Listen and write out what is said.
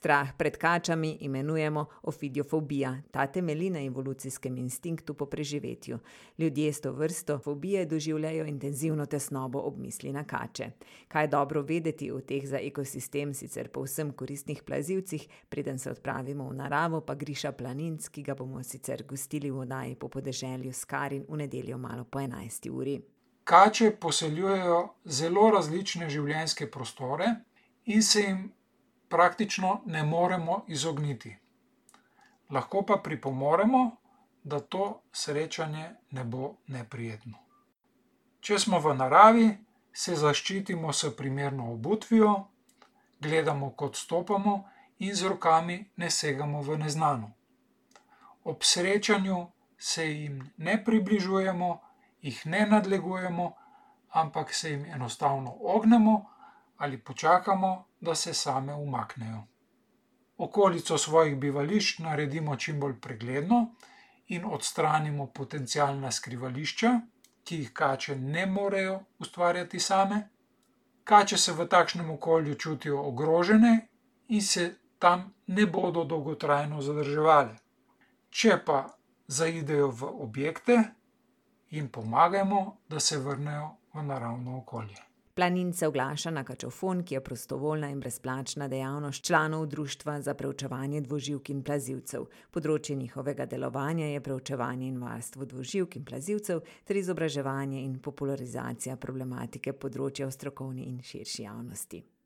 Strah pred kačami imenujemo ofidiofobija. Ta temelji na evolucijskem instinktu po preživetju. Ljudje s to vrsto fobije doživljajo intenzivno tesnobo ob misli na kače. Kaj je dobro vedeti o teh za ekosistem sicer povsem koristnih plazilcih, preden se odpravimo v naravo, pa Griša Planinc, ki ga bomo sicer gostili v oddaji Po podeželju s Karin v nedeljo malo po 11. uri. Kače poseljujejo zelo različne življenjske prostore in se jim praktično ne moremo izogniti. Lahko pa pripomoremo, da to srečanje ne bo neprijetno. Če smo v naravi, se zaščitimo s primerno obutvijo, gledamo, kot stopamo in z rokami ne segamo v neznano. Ob srečanju se jim ne približujemo, jih ne nadlegujemo, ampak se jim enostavno ognemo ali počakamo, da se same umaknejo. Okolico svojih bivališč naredimo čim bolj pregledno in odstranimo potencialna skrivališča, ki jih kače ne morejo ustvarjati same. Kače se v takšnem okolju čutijo ogrožene in se tam ne bodo dolgotrajno zadrževale. Če pa zaidejo v objekte, jim pomagajmo, da se vrnejo v naravno okolje. Planinc se oglaša na kačofon, ki je prostovoljna in brezplačna dejavnost članov Društva za preučevanje dvoživk in plazilcev. Področje njihovega delovanja je preučevanje in varstvo dvoživk in plazilcev ter izobraževanje in popularizacija problematike področja v strokovni in širši javnosti.